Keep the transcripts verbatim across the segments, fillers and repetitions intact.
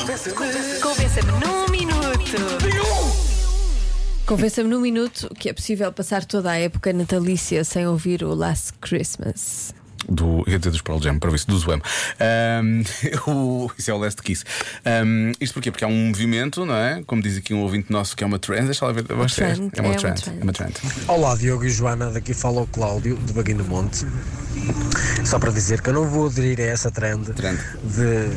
Convença-me num minuto. Convença-me num minuto que é possível passar toda a época natalícia sem ouvir o Last Christmas. Do, ia dizer dos Pearl Jam, para isso, do Zwem. Um, o, isso é o Last Kiss. Um, isto porquê? Porque há um movimento, não é? Como diz aqui um ouvinte nosso, que é uma trend. Deixa lá ver. Trend, é, é, uma é, trend, uma trend. é uma trend. Olá, Diogo e Joana, daqui fala o Cláudio de Baguino Monte. Só para dizer que eu não vou aderir a essa trend, Trend. de,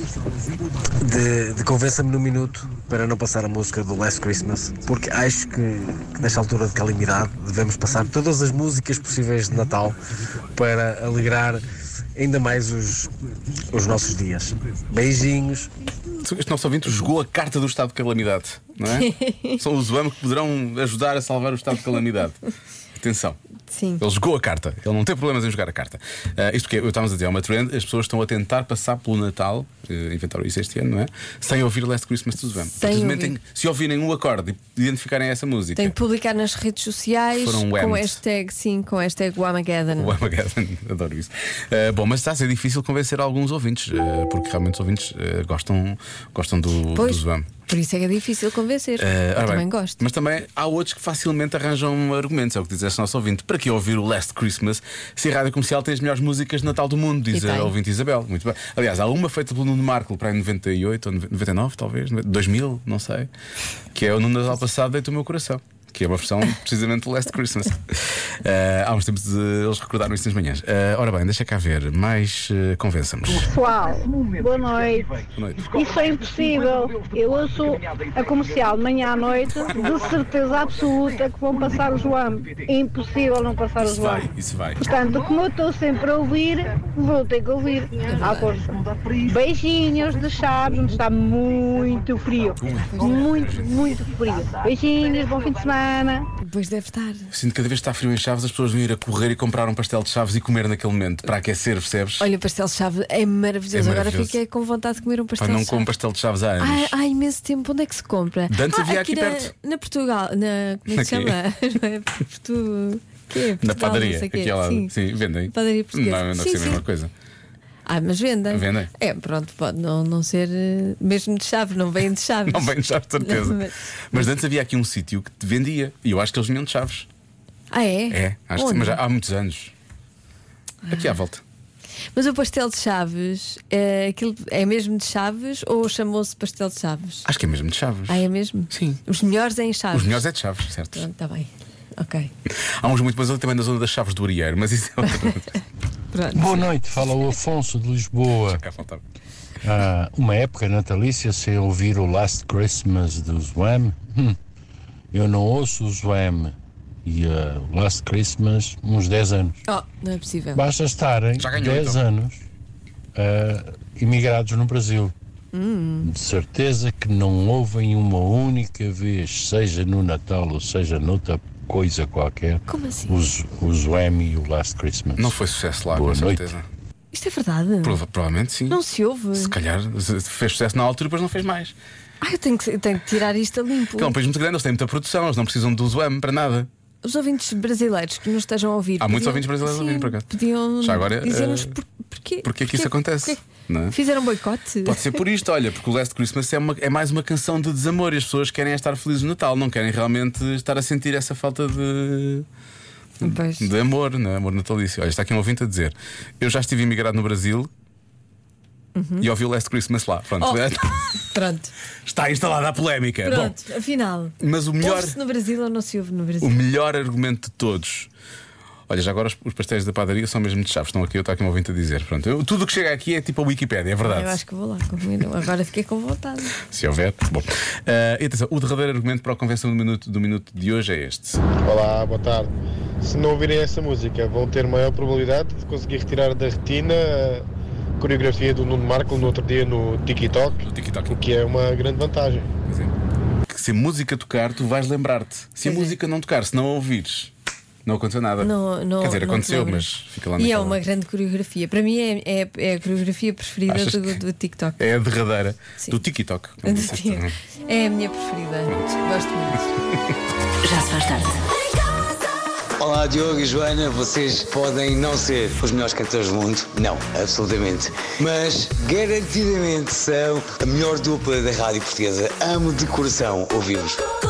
de, de convença-me no minuto para não passar a música do Last Christmas, porque acho que, que nesta altura de calamidade devemos passar todas as músicas possíveis de Natal para alegrar ainda mais os, os nossos dias. Beijinhos. Este nosso ouvinte jogou a carta do estado de calamidade, não é? São os Zwem que poderão ajudar a salvar o estado de calamidade. Atenção. Sim. Ele jogou a carta, ele não tem problemas em jogar a carta. uh, Isto porque eu estávamos a dizer, é uma trend. As pessoas estão a tentar passar pelo Natal, uh, inventaram isso este ano, não é? Sem ouvir Last Christmas to Zwem. Ouvir. Se ouvirem um acorde e identificarem essa música, tem que publicar nas redes sociais Foram com whammed. hashtag, sim, com hashtag Whamageddon. o Armageddon, adoro isso. Uh, bom, mas está a ser difícil convencer alguns ouvintes, uh, porque realmente os ouvintes uh, gostam, gostam do, Pois, do Zwem. por isso é que é difícil convencer. Uh, Eu ora também bem, gosto. Mas também há outros que facilmente arranjam argumentos. É o que diz este nosso ouvinte. Para que ouvir o Last Christmas se a rádio comercial tem as melhores músicas de Natal do mundo? Diz E a tem. ouvinte Isabel. Muito bem. Aliás, há uma feita pelo Nuno Marco para em noventa e oito ou noventa e nove, talvez, dois mil, não sei, que é o No Natal Passado Deita o Meu Coração, que é uma versão precisamente do Last Christmas. uh, Há uns tempos uh, eles recordaram isso nas manhãs. Uh, ora bem, deixa cá ver. Mais uh, convença-nos. Pessoal, boa noite. Boa noite. Isso é impossível. Eu ouço a comercial de manhã à noite, de certeza absoluta que vão passar o João. É impossível não passar o Isso João. vai, isso vai. Portanto, como eu estou sempre a ouvir, vou ter que ouvir. À força. Beijinhos de Chaves, onde está muito frio. Muito, muito frio. Beijinhos, bom fim de semana. Depois deve estar. Sinto que cada vez que está frio em Chaves, as pessoas vão ir a correr e comprar um pastel de Chaves e comer naquele momento para aquecer, percebes? Olha, o pastel de chave é maravilhoso. É Agora maravilhoso. fiquei com vontade de comer um pastel Para não de como chave. pastel de Chaves há anos. Ai, há imenso tempo. Onde é que se compra? De antes ah, havia aqui na, perto. Na Portugal. Na, como é que se Aqui. chama? Não é? Portu... que é? Na Portugal, padaria, não sei quê. aqui ao lado. Sim. Sim, vendem. Padaria portuguesa. Não, não Sim, sei a mesma sim. coisa. Ah, mas vendem. Vendem. É, pronto, pode não, não ser eh, mesmo de chave, não vêm de chaves. Não vem de Chaves, de certeza. Mas- Mas antes havia aqui um sítio que te vendia e eu acho que eles vinham de Chaves. Ah, é? É, acho que sim, Onde? mas já há muitos anos. Aqui à volta. Mas o pastel de chaves, é, aquilo é mesmo de chaves ou chamou-se pastel de chaves? Acho que é mesmo de Chaves. Ah, é mesmo? Sim. Os melhores é em chaves. Os melhores é de Chaves, certo? Pronto, está bem. Ok. Há uns muito bons ali também na zona das Chaves do Arieiro, mas isso é outra. Pronto. Boa noite, fala o Afonso de Lisboa. Cá faltava. Ah, uma época natalícia sem ouvir o Last Christmas do Zwem. Hum, eu não ouço o Zwem e ah, o Last Christmas uns dez anos. Oh, não é possível. Basta estarem Já ganhou, dez então. anos ah, imigrados no Brasil. De certeza que não ouvem uma única vez, seja no Natal ou seja noutra coisa qualquer, Como assim? os, o Zwem e o Last Christmas. Não foi sucesso lá, Boa com noite. certeza. Isto é verdade? Prova- provavelmente sim. Não se ouve? Se calhar fez sucesso na altura e depois não fez mais. Ah, eu tenho que, eu tenho que tirar isto a limpo. Porque é um país muito grande, eles têm muita produção, eles não precisam do Zwem para nada. Os ouvintes brasileiros que nos estejam a ouvir. Há muitos podiam- ouvintes brasileiros a sim, ouvir, por acaso. Podiam Já agora, dizer-nos eh, por, porquê, porque é que isso acontece, porquê? não é? Fizeram boicote? Pode ser por isto, olha, porque o Last Christmas é, uma- é mais uma canção de desamor e as pessoas querem é estar felizes no Natal, não querem realmente estar a sentir essa falta de, Pois. de amor, não é? Amor natalício. Olha, está aqui um ouvinte a dizer: eu já estive imigrado no Brasil e ouvi o Last Christmas lá. Pronto, Oh. Pronto, está instalada a polémica. pronto, afinal. Bom, mas o melhor, Ouve-se no Brasil ou não se ouve no Brasil? o melhor argumento de todos. Olha, já agora os, os pastéis da padaria são mesmo de Chaves. Estão aqui, eu estou aqui um ouvinte a dizer. Pronto, eu- tudo o que chega aqui é tipo a Wikipédia, é verdade. Eu acho que vou lá comer. Agora fiquei com vontade. Se houver. Bom, Ah, e atenção, o derradeiro argumento para a convenção do minuto, do minuto de hoje é este. Olá, boa tarde. Se não ouvirem essa música, vão ter maior probabilidade de conseguir retirar da retina a coreografia do Nuno Marco no outro dia no TikTok, O TikTok. o que é uma grande vantagem. Quer dizer, que se a música tocar, tu vais lembrar-te. Se a Pois é. música não tocar, se não a ouvires, não aconteceu nada. Não, não, Quer dizer, não te aconteceu, lembras. mas fica lá E é naquela- uma grande coreografia. Para mim é, é, é a coreografia preferida Achas do, que- do TikTok. É a derradeira Sim. do TikTok. como disseste, não é? É a minha preferida. Gosto muito. Já se faz tarde. Olá, Diogo e Joana, vocês podem não ser os melhores cantores do mundo, não, absolutamente, mas garantidamente são a melhor dupla da rádio portuguesa. Amo de coração ouvir-vos.